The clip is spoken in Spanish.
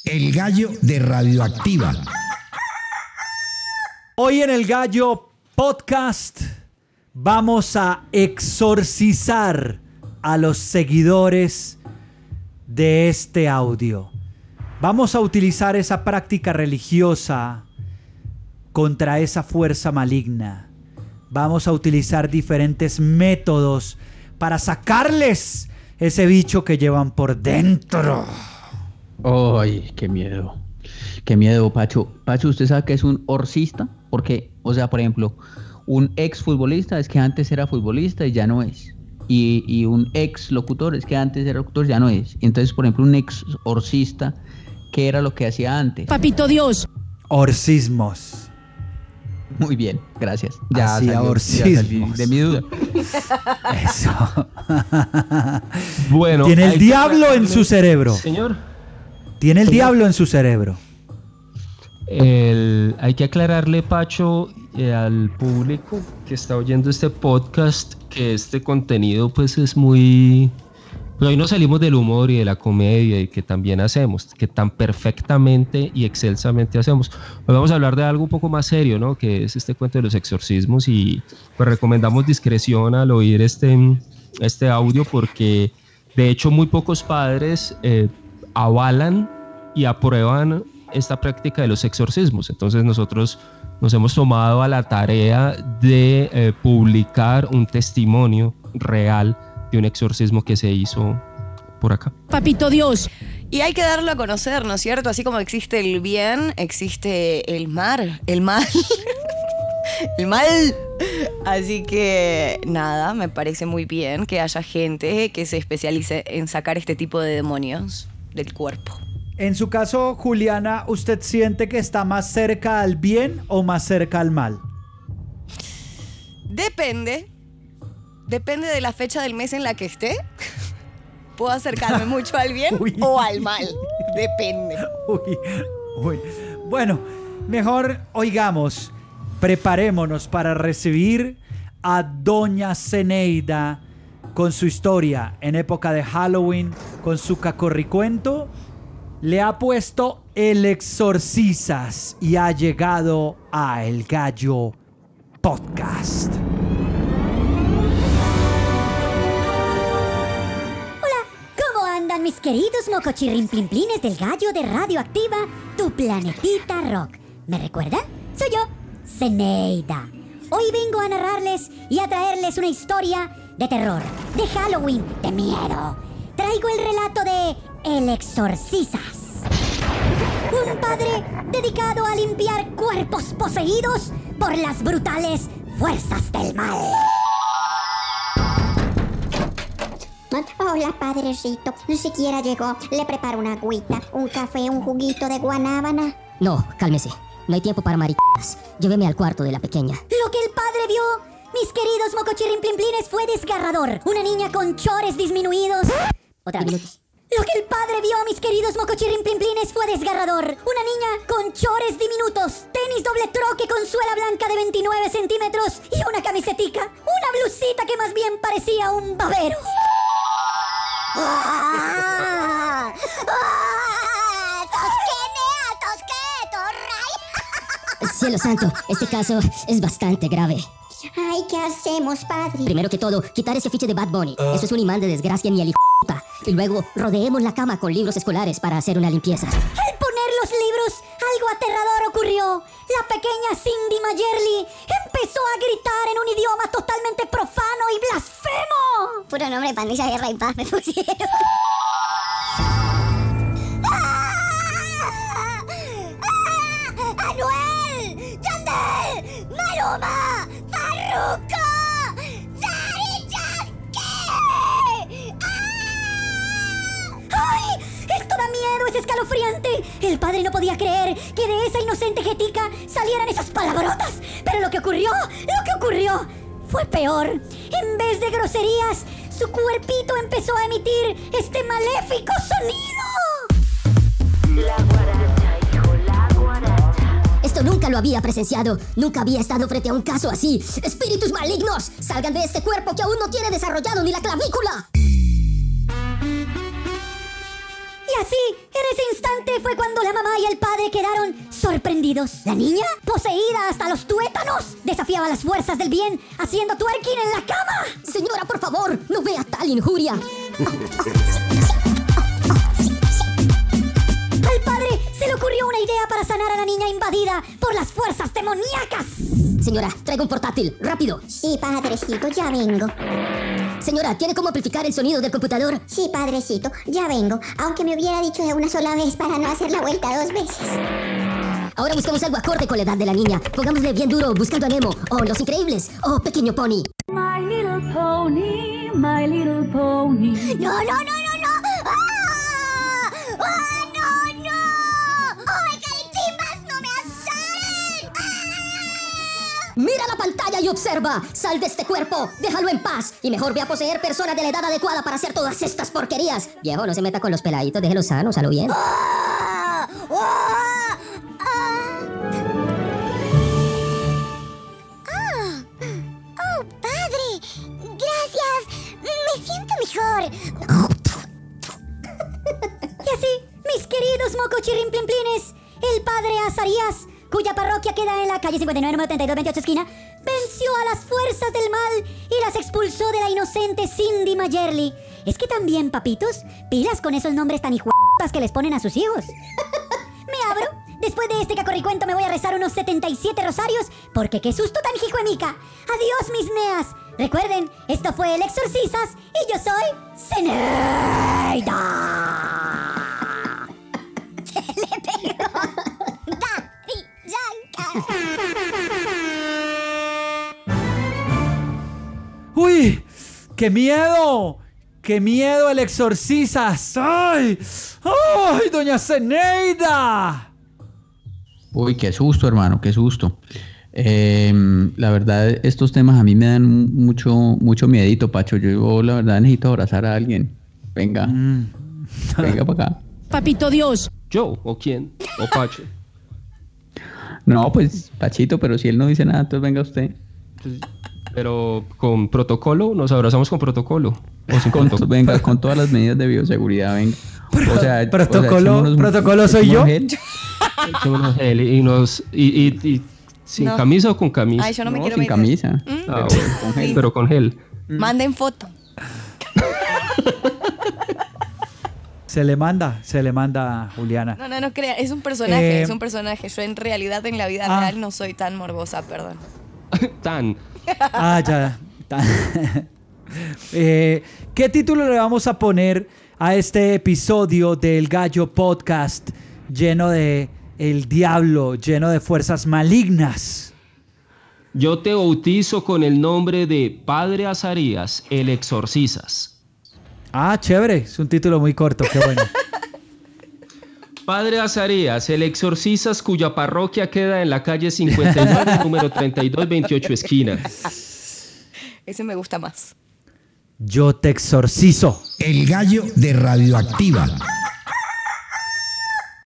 El gallo de Radioactiva. Hoy en El Gallo Podcast vamos a exorcizar a los seguidores de este audio. Vamos a utilizar esa práctica religiosa contra esa fuerza maligna. Vamos a utilizar diferentes métodos para sacarles ese bicho que llevan por dentro. ¡Ay, qué miedo! ¡Qué miedo, Pacho! Pacho, ¿usted sabe que es un orcista? Porque, o sea, por ejemplo, un ex futbolista es que antes era futbolista y ya no es. Y un ex locutor es que antes era locutor y ya no es. Entonces, por ejemplo, un ex orcista, ¿qué era lo que hacía antes? Papito Dios. Orcismos. Muy bien, gracias. Ya Hacía salí orcismos. de mi duda. Eso. Bueno, Tiene el hay que diablo en aclararle, su cerebro. Señor, Tiene el diablo en su cerebro. hay que aclararle, Pacho, al público que está oyendo este podcast, que este contenido pues es muy... Pero hoy no salimos del humor y de la comedia y que también hacemos, que tan perfectamente y excelsamente hacemos. Hoy vamos a hablar de algo un poco más serio, ¿no? Que es este cuento de los exorcismos, y pues recomendamos discreción al oír este audio, porque de hecho muy pocos padres avalan y aprueban esta práctica de los exorcismos. Entonces nosotros nos hemos tomado a la tarea de publicar un testimonio real de un exorcismo que se hizo por acá. Papito Dios. Y hay que darlo a conocer, ¿no es cierto? Así como existe el bien, existe el mal. El mal. Así que nada, me parece muy bien que haya gente que se especialice en sacar este tipo de demonios del cuerpo. En su caso, Juliana, ¿usted siente que está más cerca al bien o más cerca al mal? Depende de la fecha del mes en la que esté. Puedo acercarme mucho al bien o al mal. Depende. Uy. Bueno, mejor oigamos, preparémonos para recibir a Doña Zeneida con su historia en época de Halloween, con su cacorricuento. Le ha puesto El Exorcizas y ha llegado a El Gallo Podcast. Mis queridos mocochirrimplimplines del Gallo de Radioactiva, tu planetita rock. ¿Me recuerdan? Soy yo, Zeneida. Hoy vengo a narrarles y a traerles una historia de terror, de Halloween, de miedo. Traigo el relato de El Exorcizas. Un padre dedicado a limpiar cuerpos poseídos por las brutales fuerzas del mal. Hola, padrecito. Ni siquiera llegó. Le preparo una agüita, un café, un juguito de guanábana. No, cálmese. No hay tiempo para maricadas. Lléveme al cuarto de la pequeña. Lo que el padre vio, mis queridos mocochirrimplimplines, fue desgarrador. Una niña con chores disminuidos. Otra vez. Lo que el padre vio, mis queridos mocochirrimplimplines, fue desgarrador. Una niña con chores diminutos, tenis doble troque con suela blanca de 29 centímetros y una camisetica. Una blusita que más bien parecía un babero. Cielo santo, este caso es bastante grave. Ay, ¿qué hacemos, padre? Primero que todo, quitar ese afiche de Bad Bunny. Eso es un imán de desgracia, mi puta. Y luego, rodeemos la cama con libros escolares para hacer una limpieza. Al poner los libros, algo aterrador ocurrió. La pequeña Cindy Mayerly empezó a gritar en un idioma totalmente profano y blasfemo. Puro nombre de pandilla, guerra y paz me pusieron. ¡Anuel! ¡Yandel! ¡Maluma! ¡Farruko! ¡Daddy Yankee! ¡Ay! ¡Esto da miedo! ¡Es escalofriante! El padre no podía creer que de esa inocente jetica salieran esas palabrotas. Pero lo que ocurrió fue peor. En vez de groserías, su cuerpito empezó a emitir este maléfico sonido. La guaracha, hijo, la guaracha. Esto nunca lo había presenciado. Nunca había estado frente a un caso así. ¡Espíritus malignos! ¡Salgan de este cuerpo que aún no tiene desarrollado ni la clavícula! Y así, en ese instante fue cuando quedaron sorprendidos. La niña, poseída hasta los tuétanos, desafiaba las fuerzas del bien haciendo twerking en la cama. Señora, por favor, no vea tal injuria. Al padre se le ocurrió una idea para sanar a la niña invadida por las fuerzas demoníacas. Señora, traiga un portátil, rápido. Sí, padrecito, ya vengo. Señora, ¿tiene cómo amplificar el sonido del computador? Sí, padrecito, ya vengo. Aunque me hubiera dicho de una sola vez para no hacer la vuelta 2 veces. Ahora buscamos algo acorde con la edad de la niña. Pongámosle bien duro, Buscando a Nemo, o Los Increíbles, o Pequeño Pony. My little pony, my little pony. ¡No! ¡Ah! ¡Ah, no! ¡Ay, carichimbas, no me azaren! Mira la pantalla y observa. Sal de este cuerpo, déjalo en paz. Y mejor ve a poseer personas de la edad adecuada para hacer todas estas porquerías. Viejo, no se meta con los peladitos, déjelos sanos, a lo bien. ¡Oh, padre! ¡Gracias! ¡Me siento mejor! Y así, mis queridos mocochirrimplimplines, el padre Azarías, cuya parroquia queda en la calle 59, número 32, 28 esquina, venció a las fuerzas del mal y las expulsó de la inocente Cindy Mayerly. Es que también, papitos, pilas con esos nombres tan hijueputas que les ponen a sus hijos. Me abro. Después de este cacorricuento me voy a rezar unos 77 rosarios, porque qué susto tan hijuemica. Adiós, mis neas. Recuerden, esto fue El Exorcisas y yo soy Zeneida. Se le pegó. Daddy Yankee. ¡Uy! ¡Qué miedo! ¡Qué miedo El Exorcisas! ¡Ay! ¡Ay, doña Zeneida! Uy, qué susto, hermano, qué susto. La verdad, estos temas a mí me dan mucho miedito, Pacho. Yo, la verdad, necesito abrazar a alguien. Venga. Venga para acá. Papito Dios. ¿Yo? ¿O quién? ¿O Pacho? No, pues, Pachito, pero si él no dice nada, entonces venga usted. Pero con protocolo, nos abrazamos con protocolo. O sin protocolo. Venga, con todas las medidas de bioseguridad, venga. ¿Protocolo soy yo? Echémonos gel y sin camisa o con camisa. Ay, yo no me quiero sin meter. camisa. Ah, bueno, con gel, pero con gel. Manden foto. Se le manda, Juliana. No crea, es un personaje, Yo en realidad, en la vida real, no soy tan morbosa, perdón. Tan. Ah, ya. ¿Qué título le vamos a poner a este episodio del Gallo Podcast lleno de el diablo, lleno de fuerzas malignas? Yo te bautizo con el nombre de Padre Azarías, el Exorcisas. Ah, chévere, es un título muy corto, qué bueno. Padre Azarías, el Exorcisas, cuya parroquia queda en la calle 59, número 32, 28 esquina. Ese me gusta más. Yo te exorcizo. El gallo de Radioactiva.